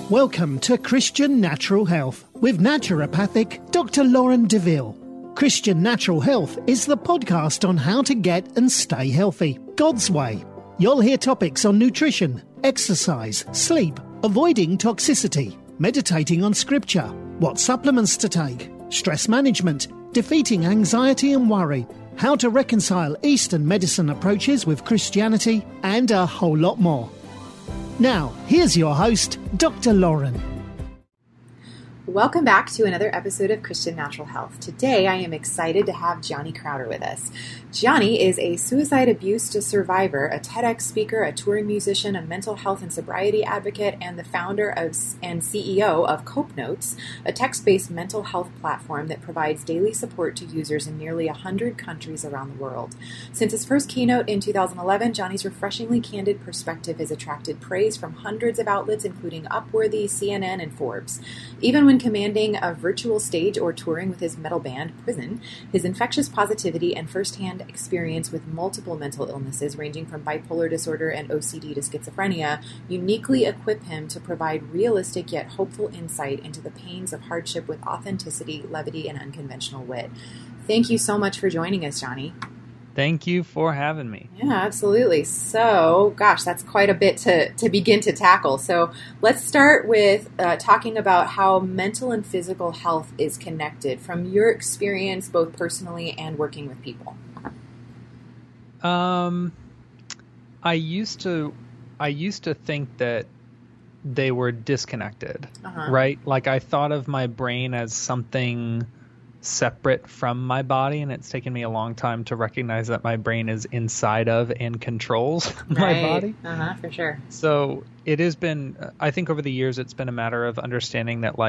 Welcome to Christian Natural Health with naturopathic Dr. Lauren DeVille. Christian Natural Health is the podcast on how to get and stay healthy, God's way. You'll hear topics on nutrition, exercise, sleep, avoiding toxicity, meditating on scripture, what supplements to take, stress management, defeating anxiety and worry, how to reconcile Eastern medicine approaches with Christianity, and a whole lot more. Now, here's your host, Dr. Lauren. Welcome back to another episode of Christian Natural Health. Today, I am excited to have Johnny Crowder with us. Johnny is a suicide abuse survivor, a TEDx speaker, a touring musician, a mental health and sobriety advocate, and the founder and CEO of Cope Notes, a text-based mental health platform that provides daily support to users in nearly 100 countries around the world. Since his first keynote in 2011, Johnny's refreshingly candid perspective has attracted praise from hundreds of outlets, including Upworthy, CNN, and Forbes. Even when commanding a virtual stage or touring with his metal band, Prison, his infectious positivity and firsthand experience with multiple mental illnesses ranging from bipolar disorder and OCD to schizophrenia uniquely equip him to provide realistic yet hopeful insight into the pains of hardship with authenticity, levity, and unconventional wit. Thank you so much for joining us, Johnny. Thank you for having me. Yeah, absolutely. So, gosh, that's quite a bit to begin to tackle. So let's start with talking about how mental and physical health is connected from your experience, both personally and working with people. I used to think that they were disconnected, right? Like I thought of my brain as something separate from my body, and it's taken me a long time to recognize that my brain is inside of and controls my body. For sure. So it has been, I think over the years, it's been a matter of understanding that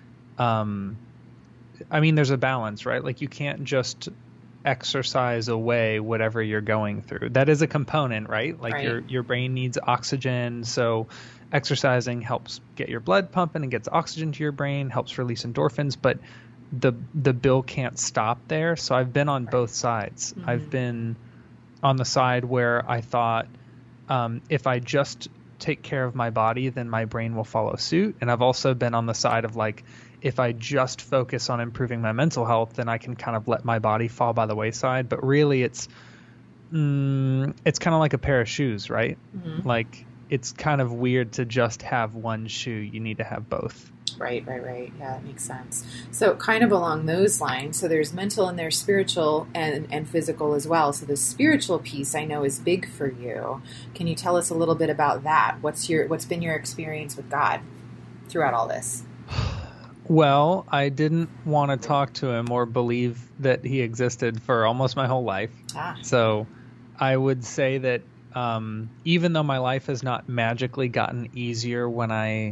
there's a balance, right? Like you can't just exercise away whatever you're going through. That is a component, right? Like your brain needs oxygen. So exercising helps get your blood pumping and gets oxygen to your brain, helps release endorphins, but the bill can't stop there. So I've been on both sides. Mm-hmm. I've been on the side where I thought, if I just take care of my body, then my brain will follow suit. And I've also been on the side of like, if I just focus on improving my mental health, then I can kind of let my body fall by the wayside. But really it's kind of like a pair of shoes, right? Mm-hmm. Like it's kind of weird to just have one shoe. You need to have both. Right. Yeah, that makes sense. So kind of along those lines, so there's mental and there's spiritual and physical as well. So the spiritual piece I know is big for you. Can you tell us a little bit about that? What's been your experience with God throughout all this? Well, I didn't want to talk to him or believe that he existed for almost my whole life. So I would say that even though my life has not magically gotten easier when I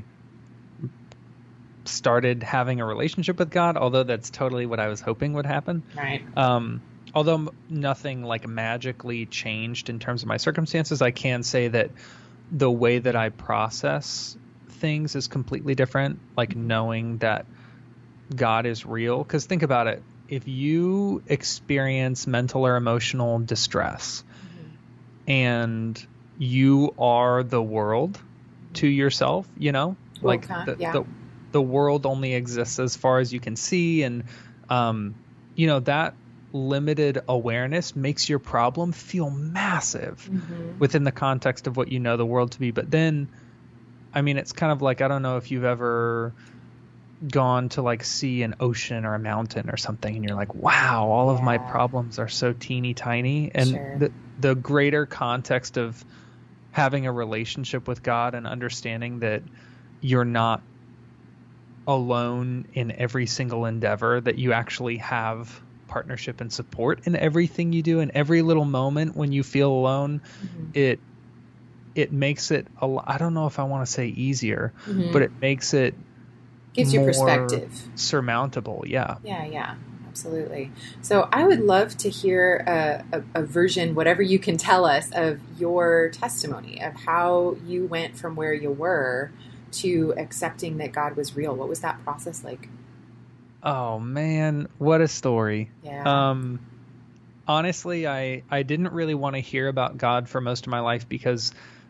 started having a relationship with God, although that's totally what I was hoping would happen. Right. Although nothing like magically changed in terms of my circumstances, I can say that the way that I process things is completely different. Like knowing that God is real. Because think about it. If you experience mental or emotional distress and you are the world to yourself, like the world only exists as far as you can see. And, that limited awareness makes your problem feel massive within the context of what you know the world to be. But then, it's kind of like, I don't know if you've ever gone to like see an ocean or a mountain or something and you're like, wow, all of my problems are so teeny tiny. And the greater context of having a relationship with God and understanding that you're not alone in every single endeavor, that you actually have partnership and support in everything you do, in every little moment when you feel alone, it makes it I don't know if I want to say easier, but it makes it gives you perspective, surmountable. Yeah, absolutely. So I would love to hear a version, whatever you can tell us, of your testimony of how you went from where you were to accepting that God was real. What was that process like? Oh man, what a story. Yeah. Honestly, I didn't really want to hear about God for most of my life because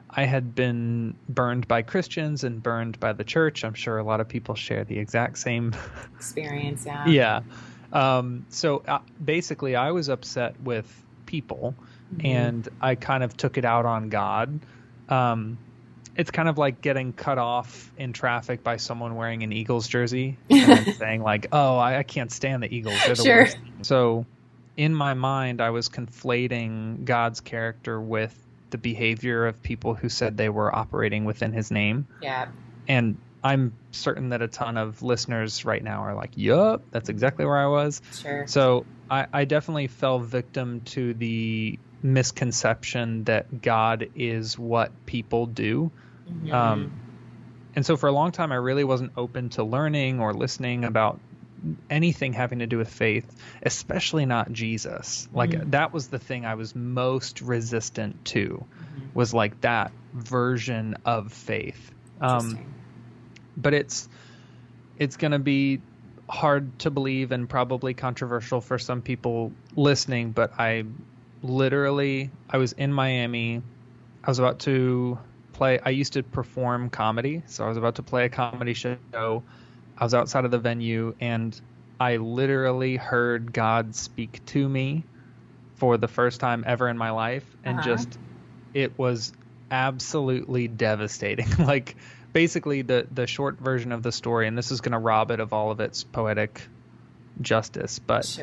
I had been burned by Christians and burned by the church. I'm sure a lot of people share the exact same experience. Yeah. Yeah. So basically, I was upset with people, and I kind of took it out on God. It's kind of like getting cut off in traffic by someone wearing an Eagles jersey and saying like, "Oh, I can't stand the Eagles. They're the worst." So in my mind, I was conflating God's character with the behavior of people who said they were operating within his name. Yeah. And I'm certain that a ton of listeners right now are like, yup, that's exactly where I was. Sure. So I definitely fell victim to the misconception that God is what people do. And so for a long time, I really wasn't open to learning or listening about anything having to do with faith, especially not Jesus. Like that was the thing I was most resistant to, was like that version of faith. But it's going to be hard to believe and probably controversial for some people listening, but I was in Miami. I was about to I used to perform comedy, so I was about to play a comedy show. I was outside of the venue, and I literally heard God speak to me for the first time ever in my life, and it was absolutely devastating. Like, basically, the short version of the story, and this is going to rob it of all of its poetic justice, but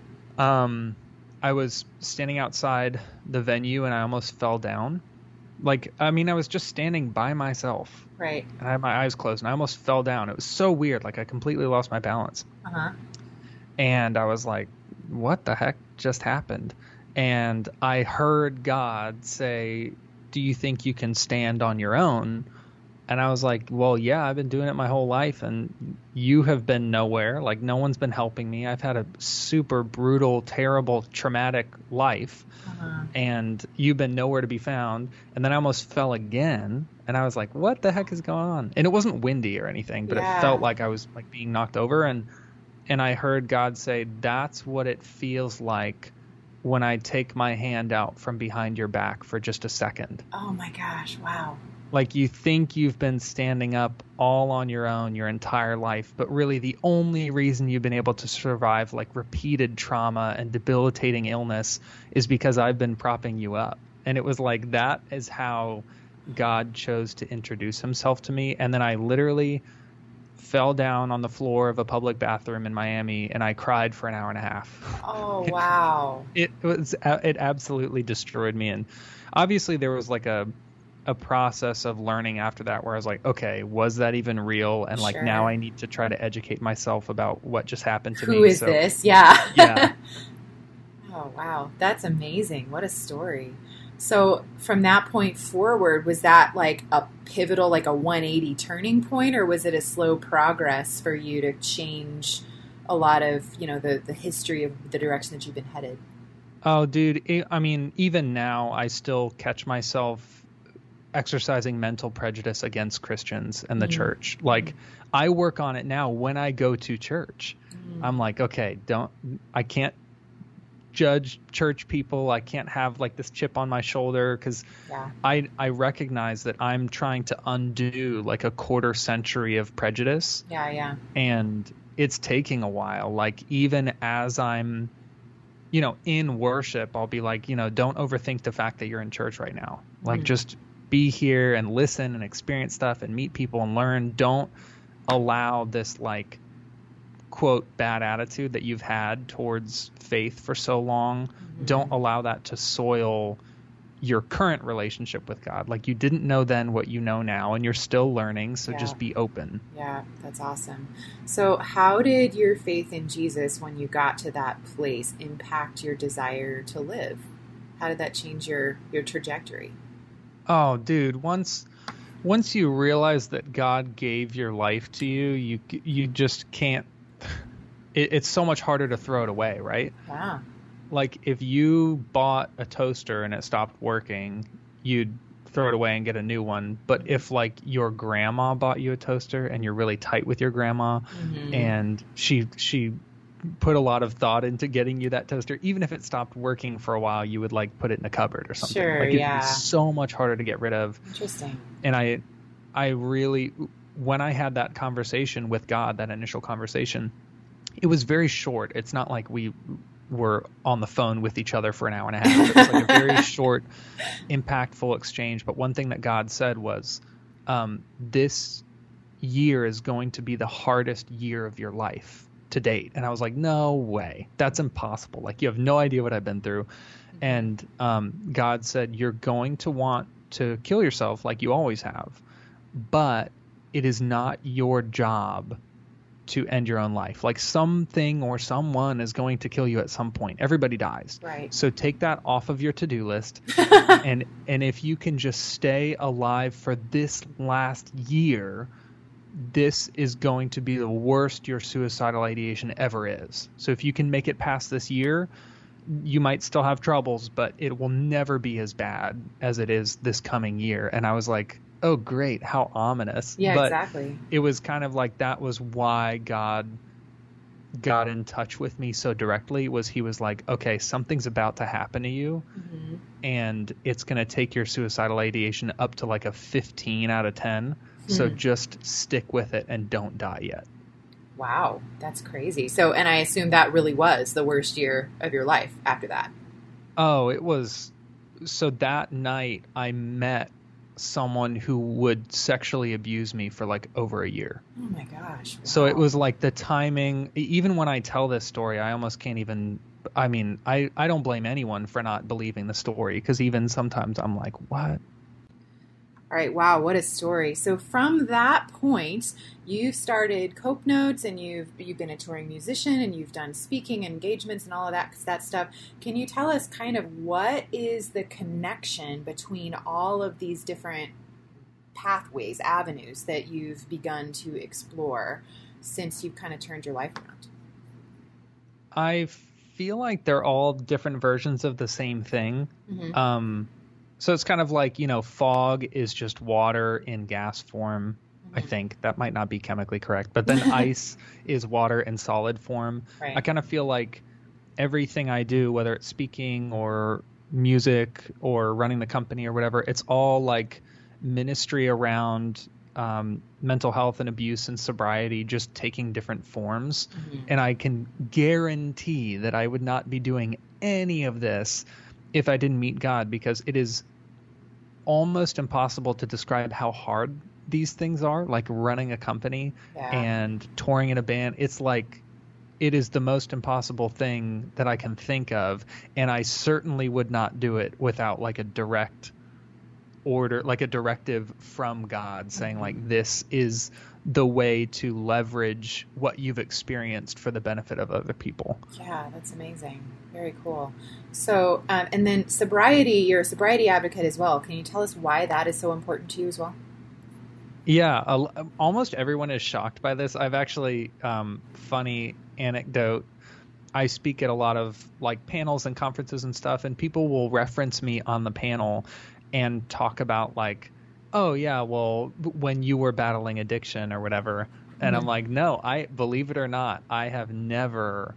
I was standing outside the venue, and I almost fell down. Like, I mean, I was just standing by myself. Right. And I had my eyes closed, and I almost fell down. It was so weird. Like, I completely lost my balance. And I was like, what the heck just happened? And I heard God say, do you think you can stand on your own? And I was like, well, yeah, I've been doing it my whole life, and you have been nowhere. Like, no one's been helping me. I've had a super brutal, terrible, traumatic life, and you've been nowhere to be found. And then I almost fell again, and I was like, what the heck is going on? And it wasn't windy or anything, but it felt like I was like being knocked over. And I heard God say, that's what it feels like when I take my hand out from behind your back for just a second. Oh my gosh, wow. Like, you think you've been standing up all on your own your entire life, but really the only reason you've been able to survive like repeated trauma and debilitating illness is because I've been propping you up. And it was like, that is how God chose to introduce himself to me. And then I literally fell down on the floor of a public bathroom in Miami, and I cried for an hour and a half. Oh, wow. It absolutely destroyed me. And obviously there was like a process of learning after that where I was like, okay, was that even real? And like, now I need to try to educate myself about what just happened to me. Who is this? Yeah. Yeah. Oh, wow. That's amazing. What a story. So from that point forward, was that like a pivotal, like a 180 turning point, or was it a slow progress for you to change a lot of, the history of the direction that you've been headed? Oh, dude. I mean, even now I still catch myself exercising mental prejudice against Christians and the church. Like, I work on it now when I go to church. I'm like, okay, I can't judge church people. I can't have like this chip on my shoulder, because I recognize that I'm trying to undo like a quarter century of prejudice. Yeah. And it's taking a while. Like, even as I'm, in worship, I'll be like, don't overthink the fact that you're in church right now. Like, just be here and listen and experience stuff and meet people and learn. Don't allow this like quote bad attitude that you've had towards faith for so long. Don't allow that to soil your current relationship with God. Like, you didn't know then what you know now, and you're still learning. So just be open. Yeah, that's awesome. So how did your faith in Jesus, when you got to that place, impact your desire to live? How did that change your trajectory? Oh, dude, once you realize that God gave your life to you, you just can't. It's so much harder to throw it away, right? Wow. Like, if you bought a toaster and it stopped working, you'd throw it away and get a new one. But if like your grandma bought you a toaster and you're really tight with your grandma, and she put a lot of thought into getting you that toaster. Even if it stopped working for a while, you would like put it in a cupboard or something. Sure, like it'd yeah. be so much harder to get rid of. Interesting. And I really, when I had that conversation with God, that initial conversation, it was very short. It's not like we were on the phone with each other for an hour and a half. It was like a very short, impactful exchange. But one thing that God said was, this year is going to be the hardest year of your life to date. And I was like, no way. That's impossible. Like, you have no idea what I've been through. And God said, you're going to want to kill yourself like you always have, but it is not your job to end your own life. Like, something or someone is going to kill you at some point. Everybody dies. Right. So take that off of your to-do list. and if you can just stay alive for this last year, this is going to be the worst your suicidal ideation ever is. So if you can make it past this year, you might still have troubles, but it will never be as bad as it is this coming year. And I was like, oh, great. How ominous. Yeah, but exactly. It was kind of like, that was why God got in touch with me so directly, was he was like, okay, something's about to happen to you. Mm-hmm. And it's going to take your suicidal ideation up to like a 15 out of 10. So just stick with it and don't die yet. Wow, that's crazy. So, and I assume that really was the worst year of your life after that. Oh, it was. So that night I met someone who would sexually abuse me for like over a year. Oh my gosh. Wow. So it was like the timing, even when I tell this story, I almost can't even, I mean, I don't blame anyone for not believing the story, because even sometimes I'm like, what? All right. Wow. What a story. So from that point, you've started Cope Notes, and you've been a touring musician, and you've done speaking engagements and all of that stuff. Can you tell us kind of what is the connection between all of these different pathways, avenues that you've begun to explore since you've kind of turned your life around? I feel like they're all different versions of the same thing. Mm-hmm. So it's kind of like, fog is just water in gas form. Mm-hmm. I think that might not be chemically correct, but then ice is water in solid form. Right. I kind of feel like everything I do, whether it's speaking or music or running the company or whatever, it's all like ministry around mental health and abuse and sobriety, just taking different forms. Mm-hmm. And I can guarantee that I would not be doing any of this if I didn't meet God, because it is almost impossible to describe how hard these things are, like running a company and touring in a band. It's like, it is the most impossible thing that I can think of. And I certainly would not do it without like a direct order, like a directive from God saying, mm-hmm. like, this is the way to leverage what you've experienced for the benefit of other people. Yeah, that's amazing. Very cool. So, and then sobriety, you're a sobriety advocate as well. Can you tell us why that is so important to you as well? Yeah, almost everyone is shocked by this. I've actually, funny anecdote, I speak at a lot of like panels and conferences and stuff, and people will reference me on the panel and talk about like, oh yeah, well, when you were battling addiction or whatever. And I'm like, no, believe it or not, I have never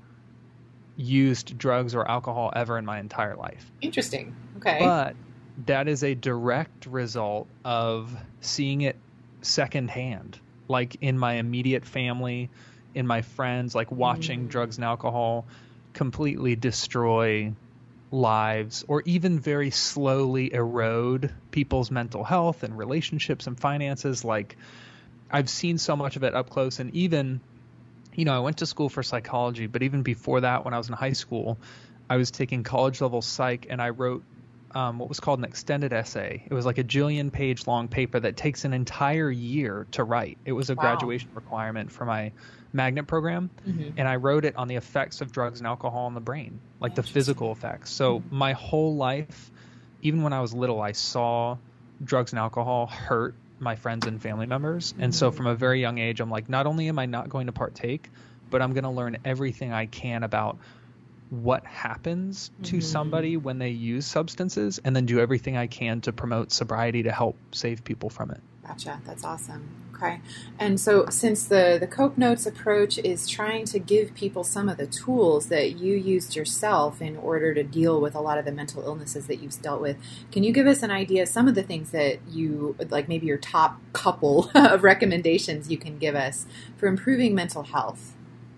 used drugs or alcohol ever in my entire life. Interesting. Okay. But that is a direct result of seeing it secondhand, like in my immediate family, in my friends, like watching drugs and alcohol completely destroy lives, or even very slowly erode people's mental health and relationships and finances. Like, I've seen so much of it up close. And even, I went to school for psychology, but even before that, when I was in high school, I was taking college level psych, and I wrote what was called an extended essay. It was like a 1,000,000-page long paper that takes an entire year to write. It was a graduation requirement for my magnet program. Mm-hmm. And I wrote it on the effects of drugs and alcohol on the brain, like the physical effects. So my whole life, even when I was little, I saw drugs and alcohol hurt my friends and family members. And so from a very young age, I'm like, not only am I not going to partake, but I'm going to learn everything I can about what happens to somebody when they use substances, and then do everything I can to promote sobriety to help save people from it. Gotcha. That's awesome. Okay. And so since the Cope Notes approach is trying to give people some of the tools that you used yourself in order to deal with a lot of the mental illnesses that you've dealt with, can you give us an idea of some of the things that you, like maybe your top couple of recommendations you can give us for improving mental health?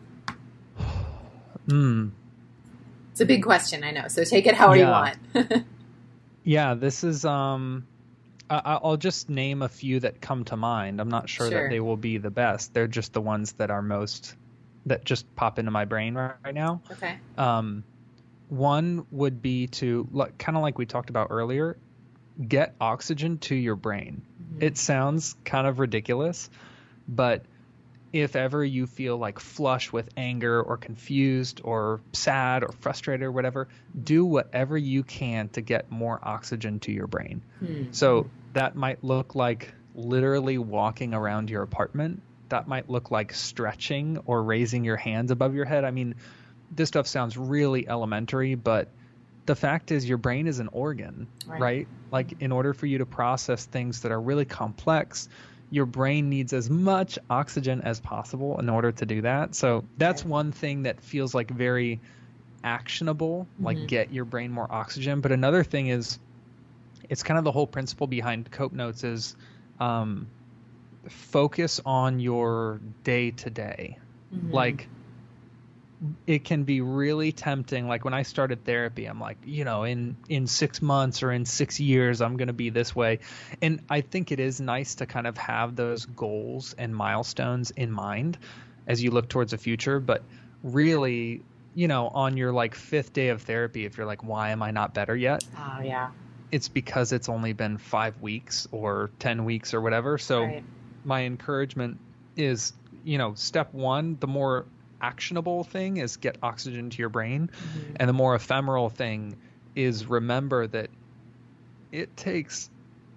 It's a big question, I know. So take it however you want. Yeah, this is... I'll just name a few that come to mind. I'm not sure that they will be the best. They're just the ones that are that just pop into my brain right now. Okay. One would be to, kind of like we talked about earlier, get oxygen to your brain. It sounds kind of ridiculous, but if ever you feel like flush with anger or confused or sad or frustrated or whatever, do whatever you can to get more oxygen to your brain. So that might look like literally walking around your apartment. That might look like stretching or raising your hands above your head. I mean, this stuff sounds really elementary, but the fact is your brain is an organ, right? Like, in order for you to process things that are really complex, your brain needs as much oxygen as possible in order to do that. So that's one thing that feels like very actionable, like get your brain more oxygen. But another thing is, it's kind of the whole principle behind Cope Notes is focus on your day to day. Like, it can be really tempting. Like, when I started therapy, I'm like, in 6 months or in 6 years, I'm going to be this way. And I think it is nice to kind of have those goals and milestones in mind as you look towards the future. But really, on your fifth day of therapy, if you're like, why am I not better yet? Oh, yeah. It's because it's only been 5 weeks or 10 weeks or whatever. So my encouragement is, step one, the more actionable thing is get oxygen to your brain. And the more ephemeral thing is remember that it takes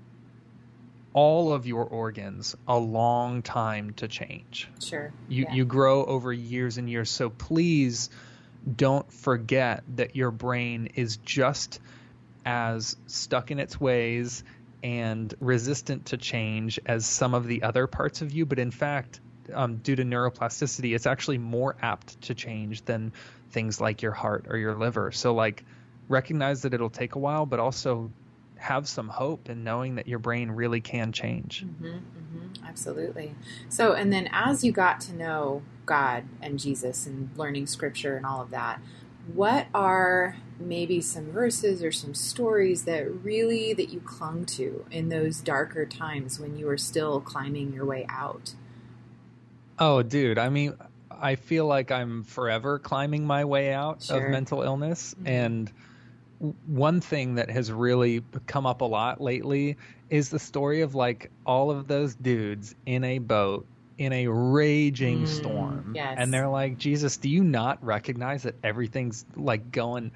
all of your organs a long time to change. Sure. You grow over years and years. So please don't forget that your brain is just as stuck in its ways and resistant to change as some of the other parts of you. But in fact, due to neuroplasticity, it's actually more apt to change than things like your heart or your liver. So recognize that it'll take a while, but also have some hope in knowing that your brain really can change. Absolutely. So, and then as you got to know God and Jesus and learning scripture and all of that, what are maybe some verses or some stories that you clung to in those darker times when you were still climbing your way out? Oh, dude. I mean, I feel like I'm forever climbing my way out of mental illness. And one thing that has really come up a lot lately is the story of all of those dudes in a boat in a raging storm. And they're like, Jesus, do you not recognize that everything's going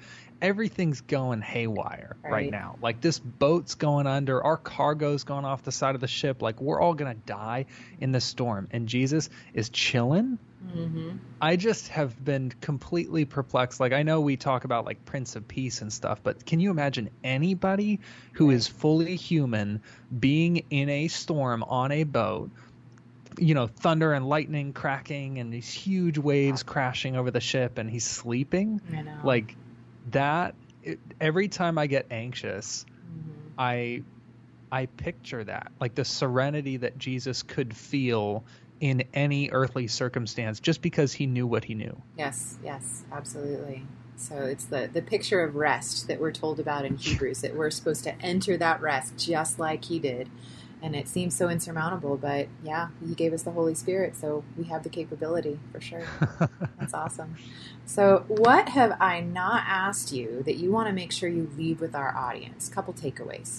haywire right now? Like, this boat's going under, our cargo's going off the side of the ship. Like, we're all going to die in the storm. And Jesus is chilling. I just have been completely perplexed. Like, I know we talk about Prince of Peace and stuff, but can you imagine anybody who is fully human being in a storm on a boat, thunder and lightning cracking and these huge waves crashing over the ship, and he's sleeping? I know. Like that, every time I get anxious, I picture that, like the serenity that Jesus could feel in any earthly circumstance just because he knew what he knew. Yes, absolutely. So it's the picture of rest that we're told about in Hebrews, that we're supposed to enter that rest just like he did. And it seems so insurmountable, but yeah, he gave us the Holy Spirit, so we have the capability for sure. That's awesome. So what have I not asked you that you want to make sure you leave with our audience? Couple takeaways.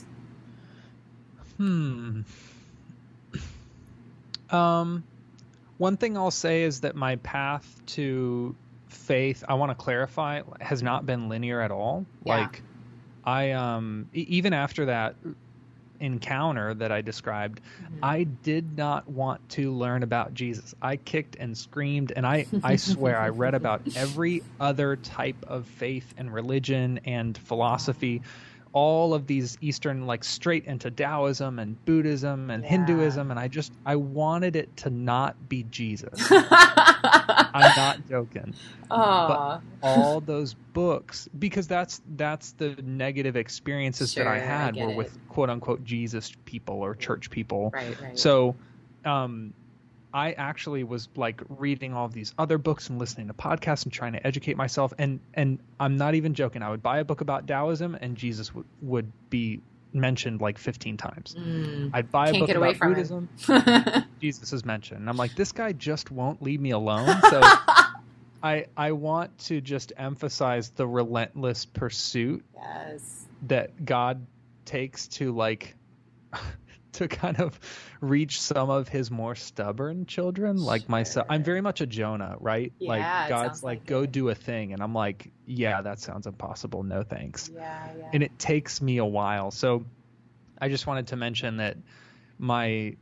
One thing I'll say is that my path to faith, I want to clarify, has not been linear at all. Yeah. Like, I even after that, encounter that I described, I did not want to learn about Jesus. I kicked and screamed, and I swear I read about every other type of faith and religion and philosophy, all of these Eastern, like straight into Taoism and Buddhism and Hinduism, and I wanted it to not be Jesus. I'm not joking. But all those books, because that's the negative experiences that I had were with quote unquote Jesus people or church people. Right. So I actually was like reading all these other books and listening to podcasts and trying to educate myself. And I'm not even joking. I would buy a book about Taoism and Jesus would be mentioned like 15 times. I'd buy a book about Buddhism. Jesus is mentioned. And I'm like, this guy just won't leave me alone. So I want to just emphasize the relentless pursuit that God takes to like to kind of reach some of his more stubborn children like myself. I'm very much a Jonah, right? Yeah, like God's like go do a thing. And I'm like, yeah, that sounds impossible. No, thanks. And it takes me a while. So I just wanted to mention that my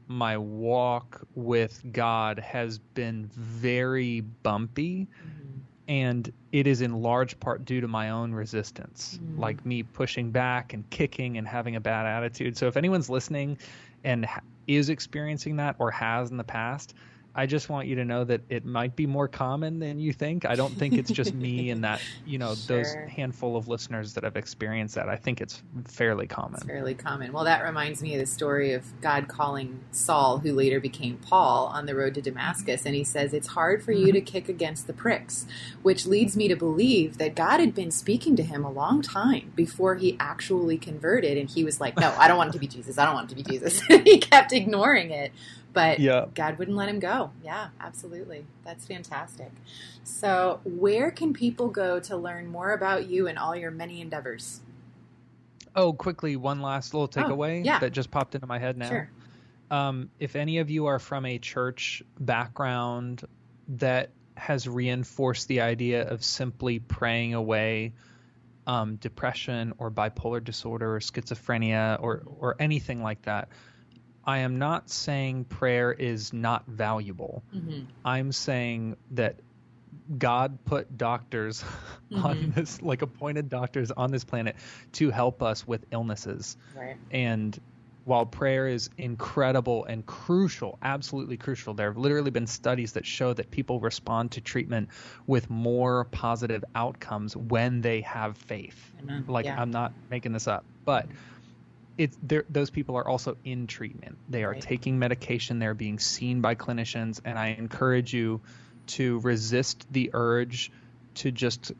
walk with God has been very bumpy. And it is in large part due to my own resistance, like me pushing back and kicking and having a bad attitude. So if anyone's listening and is experiencing that or has in the past, I just want you to know that it might be more common than you think. I don't think it's just me and that, those handful of listeners that have experienced that. I think it's fairly common. It's fairly common. Well, that reminds me of the story of God calling Saul, who later became Paul, on the road to Damascus. And he says, it's hard for you to kick against the pricks, which leads me to believe that God had been speaking to him a long time before he actually converted. And he was like, no, I don't want it to be Jesus. I don't want it to be Jesus. He kept ignoring it. But God wouldn't let him go. Yeah, absolutely. That's fantastic. So where can people go to learn more about you and all your many endeavors? Oh, quickly, one last little takeaway that just popped into my head now. Sure. If any of you are from a church background that has reinforced the idea of simply praying away depression or bipolar disorder or schizophrenia or anything like that, I am not saying prayer is not valuable. I'm saying that God put doctors on this, like appointed doctors on this planet to help us with illnesses. Right. And while prayer is incredible and crucial, absolutely crucial, there have literally been studies that show that people respond to treatment with more positive outcomes when they have faith. I'm not making this up, but those people are also in treatment. They are taking medication. They're being seen by clinicians. And I encourage you to resist the urge to just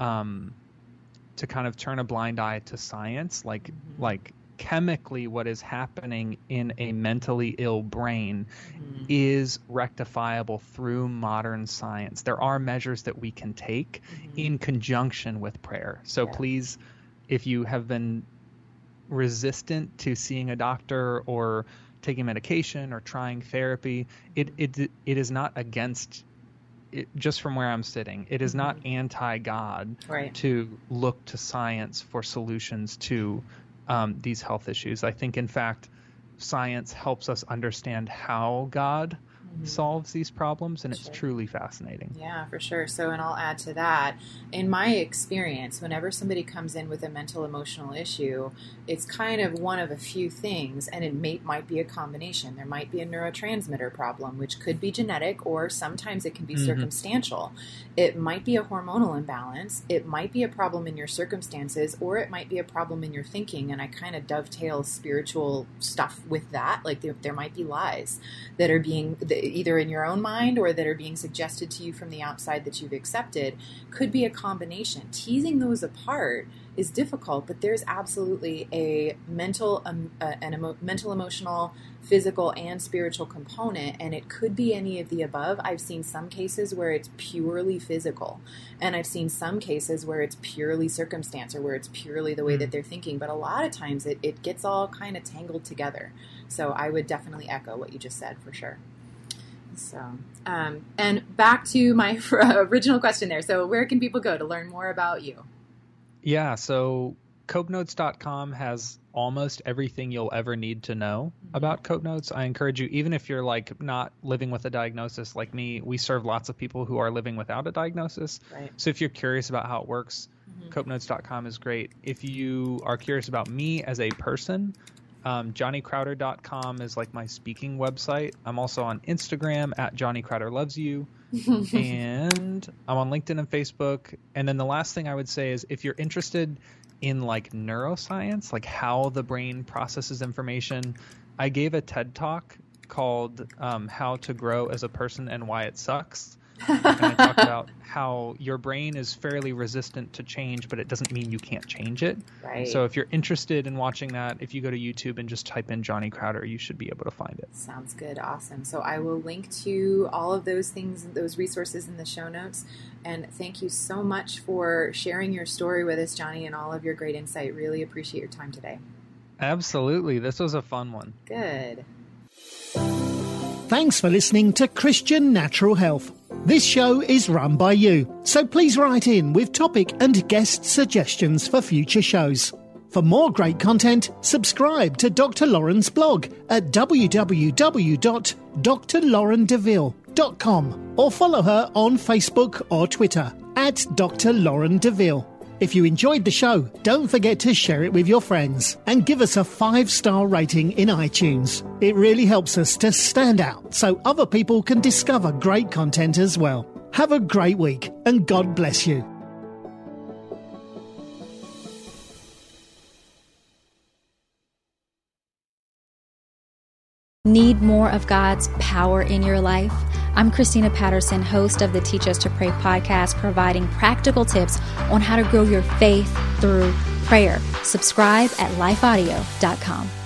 to kind of turn a blind eye to science. Like chemically what is happening in a mentally ill brain is rectifiable through modern science. There are measures that we can take in conjunction with prayer. So please, if you have been resistant to seeing a doctor or taking medication or trying therapy, it is not against it. Just from where I'm sitting, it is not anti-God to look to science for solutions to these health issues. I think, in fact, science helps us understand how God solves these problems, and it's truly fascinating. Yeah, for sure. So, and I'll add to that, in my experience, whenever somebody comes in with a mental emotional issue, it's kind of one of a few things, and it might be a combination. There might be a neurotransmitter problem, which could be genetic, or sometimes it can be circumstantial. It might be a hormonal imbalance. It might be a problem in your circumstances, or it might be a problem in your thinking, and I kind of dovetail spiritual stuff with that. Like there might be lies that are being either in your own mind or that are being suggested to you from the outside that you've accepted. Could be a combination. Teasing those apart is difficult, but there's absolutely a mental, emotional, physical, and spiritual component, and it could be any of the above. I've seen some cases where it's purely physical, and I've seen some cases where it's purely circumstance or where it's purely the way that they're thinking, but a lot of times it gets all kind of tangled together. So I would definitely echo what you just said, for sure. So, and back to my original question there. So where can people go to learn more about you? Yeah, so copenotes.com has almost everything you'll ever need to know about Cope Notes. I encourage you, even if you're like not living with a diagnosis like me, we serve lots of people who are living without a diagnosis. Right. So if you're curious about how it works, CopeNotes.com is great. If you are curious about me as a person, JohnnyCrowder.com is like my speaking website. I'm also on Instagram at Johnny Crowder Loves You. And I'm on LinkedIn and Facebook. And then the last thing I would say is if you're interested in like neuroscience, like how the brain processes information, I gave a TED talk called How to Grow as a Person and Why It Sucks. And I talked about how your brain is fairly resistant to change, but it doesn't mean you can't change it. Right. So if you're interested in watching that, if you go to YouTube and just type in Johnny Crowder, you should be able to find it. Sounds good. Awesome. So I will link to all of those things, those resources in the show notes. And thank you so much for sharing your story with us, Johnny, and all of your great insight. Really appreciate your time today. Absolutely. This was a fun one. Good. Thanks for listening to Christian Natural Health. This show is run by you, so please write in with topic and guest suggestions for future shows. For more great content, subscribe to Dr. Lauren's blog at www.drlaurendeville.com or follow her on Facebook or Twitter at Dr. Lauren DeVille. If you enjoyed the show, don't forget to share it with your friends and give us a 5-star rating in iTunes. It really helps us to stand out so other people can discover great content as well. Have a great week and God bless you. Need more of God's power in your life? I'm Christina Patterson, host of the Teach Us to Pray podcast, providing practical tips on how to grow your faith through prayer. Subscribe at lifeaudio.com.